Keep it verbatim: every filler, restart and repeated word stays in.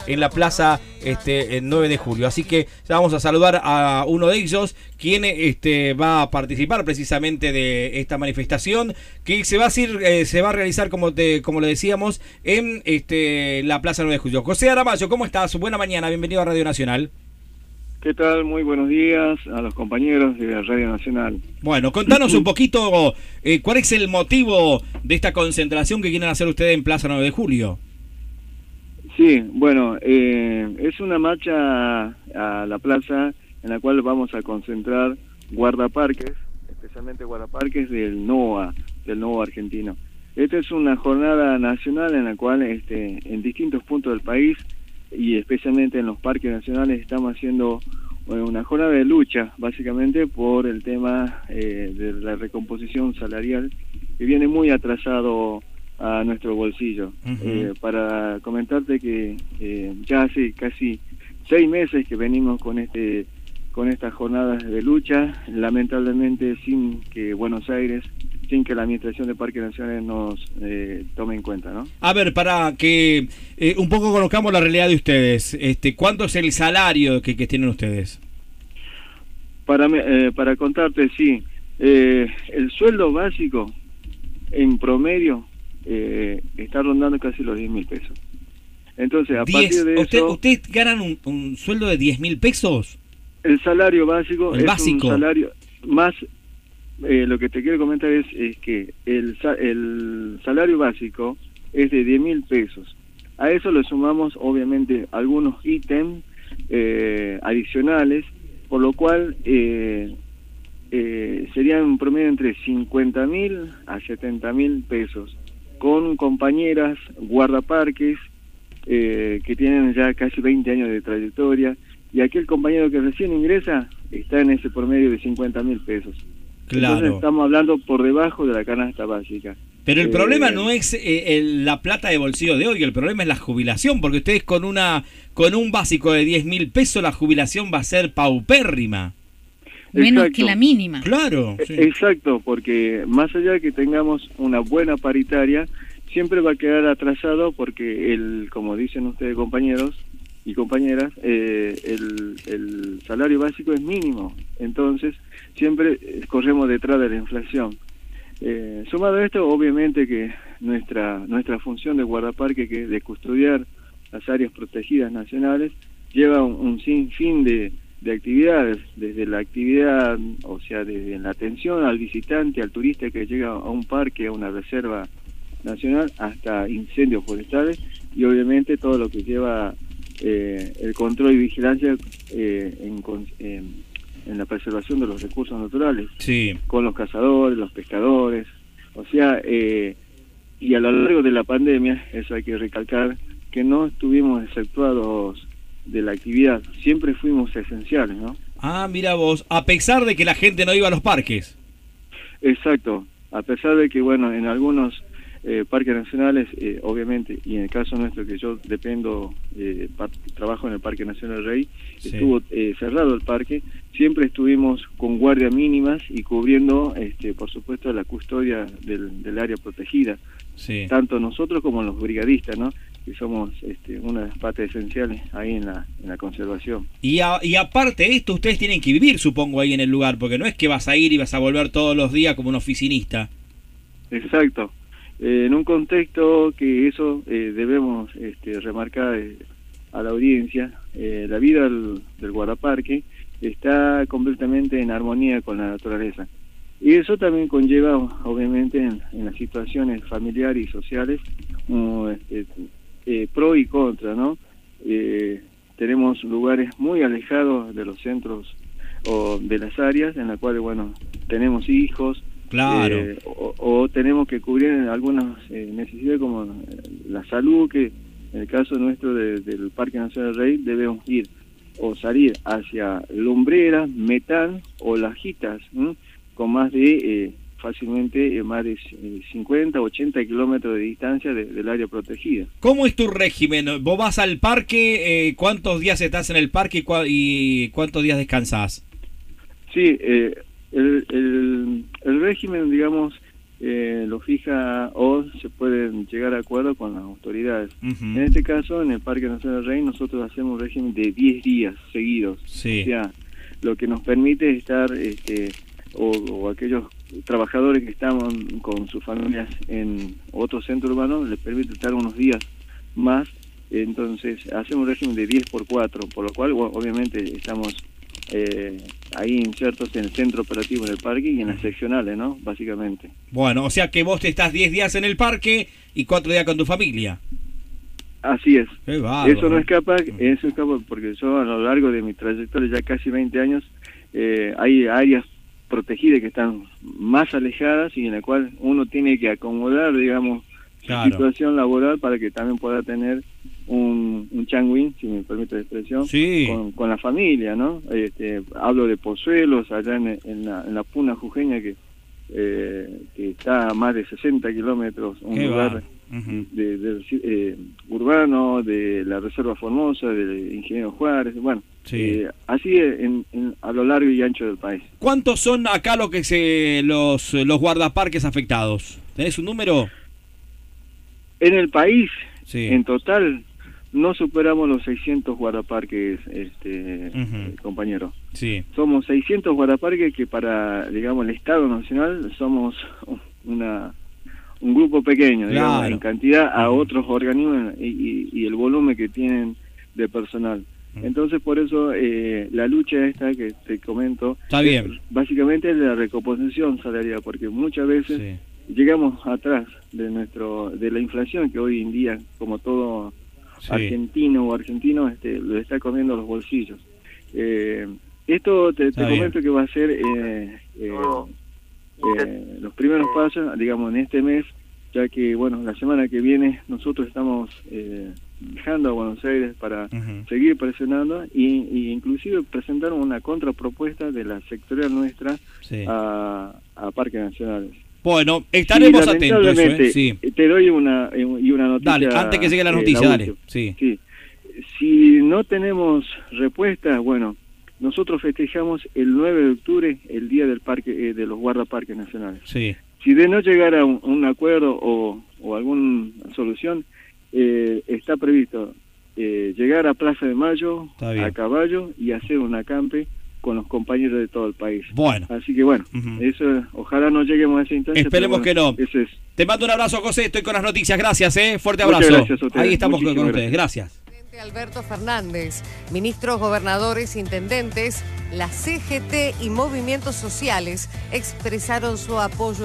en la plaza este, el nueve de julio. Así que ya vamos a saludar a uno de ellos, quien este, va a participar precisamente de esta manifestación, que se va a, ir, eh, se va a realizar, como, te, como le decíamos, en este, la plaza nueve de julio. José Aramayo, ¿cómo estás? Buena mañana, bienvenido a Radio Nacional. ¿Qué tal? Muy buenos días a los compañeros de Radio Nacional. Bueno, contanos un poquito eh, cuál es el motivo de esta concentración que quieren hacer ustedes en Plaza nueve de julio. Sí, bueno, eh, es una marcha a la plaza en la cual vamos a concentrar guardaparques, especialmente guardaparques del NOA, del NOA argentino. Esta es una jornada nacional en la cual este, en distintos puntos del país y especialmente en los parques nacionales estamos haciendo una jornada de lucha, básicamente por el tema eh, de la recomposición salarial, que viene muy atrasado a nuestro bolsillo. Uh-huh. eh, para comentarte que eh, ya hace casi seis meses que venimos con este con estas jornadas de lucha, lamentablemente sin que Buenos Aires, sin que la Administración de Parques Nacionales nos eh, tome en cuenta, ¿no? A ver, para que eh, un poco conozcamos la realidad de ustedes, este, ¿cuánto es el salario que, que tienen ustedes? Para eh, para contarte, sí, eh, el sueldo básico en promedio eh, está rondando casi los diez mil pesos. Entonces, a diez, partir de usted, eso... ¿Ustedes ganan un, un sueldo de diez mil pesos? El salario básico el es básico. un salario más... Eh, lo que te quiero comentar es, es que el, el salario básico es de diez mil pesos. A eso le sumamos obviamente algunos ítems eh, adicionales, por lo cual eh, eh, serían un promedio entre cincuenta mil a setenta mil pesos, con compañeras guardaparques eh, que tienen ya casi veinte años de trayectoria, y aquel compañero que recién ingresa está en ese promedio de cincuenta mil pesos. Claro. Entonces estamos hablando por debajo de la canasta básica. Pero el eh, problema no es eh, el, la plata de bolsillo de hoy, el problema es la jubilación, porque ustedes con una con un básico de diez mil pesos la jubilación va a ser paupérrima. Menos exacto. que la mínima. Claro. Sí. Exacto, porque más allá de que tengamos una buena paritaria, siempre va a quedar atrasado porque, el como dicen ustedes compañeros y compañeras, eh, el, el salario básico es mínimo, entonces siempre corremos detrás de la inflación. Eh, sumado a esto, obviamente que nuestra nuestra función de guardaparque, que de custodiar las áreas protegidas nacionales, lleva un, un sinfín de, de actividades, desde la actividad, o sea, desde la atención al visitante, al turista que llega a un parque, a una reserva nacional, hasta incendios forestales, y obviamente todo lo que lleva eh, el control y vigilancia eh, en, en, en la preservación de los recursos naturales, sí, con los cazadores, los pescadores, o sea, eh, y a lo largo de la pandemia, eso hay que recalcar, que no estuvimos exceptuados de la actividad, siempre fuimos esenciales, ¿no? Ah, mira vos, a pesar de que la gente no iba a los parques. Exacto, a pesar de que, bueno, en algunos eh, parques nacionales, eh, obviamente, y en el caso nuestro, que yo dependo, eh, trabajo en el Parque Nacional del Rey, sí, estuvo eh, cerrado el parque, siempre estuvimos con guardia mínimas y cubriendo, este, por supuesto, la custodia del, del área protegida, sí, tanto nosotros como los brigadistas, ¿no?, que somos este, una de las partes esenciales ahí en la, en la conservación. Y, a, y aparte de esto, ustedes tienen que vivir, supongo, ahí en el lugar, porque no es que vas a ir y vas a volver todos los días como un oficinista. Exacto. Eh, en un contexto que eso eh, debemos este, remarcar eh, a la audiencia, eh, la vida del, del guardaparque está completamente en armonía con la naturaleza. Y eso también conlleva, obviamente, en, en las situaciones familiares y sociales, um, este, eh, pro y contra, ¿no? Eh, tenemos lugares muy alejados de los centros o de las áreas en las cuales, bueno, tenemos hijos, claro, eh, o, o tenemos que cubrir algunas eh, necesidades como la salud, que en el caso nuestro de, del Parque Nacional del Rey debemos ir o salir hacia Lumbreras, Metán o Lajitas, ¿m? con más de eh, fácilmente eh, más de eh, cincuenta, ochenta kilómetros de distancia de, del área protegida. ¿Cómo es tu régimen? ¿Vos vas al parque? Eh, ¿Cuántos días estás en el parque y, cua y cuántos días descansás? Sí, eh, el, el, el régimen, digamos, eh, lo fija o se pueden llegar a acuerdo con las autoridades. Uh-huh. En este caso, en el Parque Nacional del Rey, nosotros hacemos un régimen de diez días seguidos. Sí. O sea, lo que nos permite estar, este, o, o aquellos trabajadores que estamos con sus familias en otro centro urbano, les permite estar unos días más. Entonces, hacemos un régimen de diez por cuatro, por lo cual, bueno, obviamente, estamos eh, ahí insertos en el centro operativo del parque y en las seccionales, ¿no? Básicamente. Bueno, o sea que vos te estás diez días en el parque y cuatro días con tu familia. Así es. Qué bárbaro. Eso no escapa, eso escapa porque yo a lo largo de mi trayectoria, ya casi veinte años, eh, hay áreas protegidas que están más alejadas y en la cual uno tiene que acomodar, digamos, claro, su situación laboral para que también pueda tener un, un changuín, si me permite la expresión, sí, con, con la familia, ¿no? Este, hablo de Pozuelos, allá en, en, la, en la Puna Jujeña, que, eh, que está a más de sesenta kilómetros, un Qué lugar va. Uh-huh. de, de, eh, urbano, de la Reserva Formosa, del Ingeniero Juárez, bueno, sí, eh, así en, en, a lo largo y ancho del país. ¿Cuántos son acá lo que se los, los guardaparques afectados? ¿Tenés un número? En el país, sí, en total, no superamos los seiscientos guardaparques, este, uh-huh, eh, compañero. sí. Somos seiscientos guardaparques que para, digamos, el Estado Nacional somos una un grupo pequeño, digamos, claro, en cantidad a uh-huh, otros organismos y, y, y el volumen que tienen de personal. uh-huh. Entonces, por eso, eh, la lucha esta que te comento, está bien, es, básicamente es la recomposición salarial, porque muchas veces sí, llegamos atrás de nuestro de la inflación que hoy en día, como todo sí, argentino o argentino, este, lo está comiendo los bolsillos. Eh, esto te, te comento que va a ser eh, eh, eh, los primeros pasos, digamos, en este mes, ya que, bueno, la semana que viene nosotros estamos eh, viajando a Buenos Aires para uh-huh, seguir presionando y, y inclusive presentar una contrapropuesta de la sectorial nuestra, sí, a, a Parques Nacionales. Bueno, estaremos sí, atentos. Eso, ¿eh? Sí. Te doy una, y una noticia. Dale, antes que llegue la noticia, eh, la dale. Sí. sí. Si no tenemos respuesta, bueno, nosotros festejamos el nueve de octubre, el día del parque, eh, de los guardaparques nacionales. Sí. Si de no llegar a un, un acuerdo o, o alguna solución, eh, está previsto eh, llegar a Plaza de Mayo a caballo y hacer un acampe con los compañeros de todo el país. Bueno. Así que bueno, uh-huh, eso, ojalá no lleguemos a ese instancia. Esperemos bueno, que no. Eso es. Te mando un abrazo, José, estoy con las noticias, gracias, eh, fuerte abrazo. Muchas gracias a ustedes. Ahí estamos con, con gracias. ustedes, gracias. Alberto Fernández, ministros, gobernadores, intendentes, la C G T y movimientos sociales expresaron su apoyo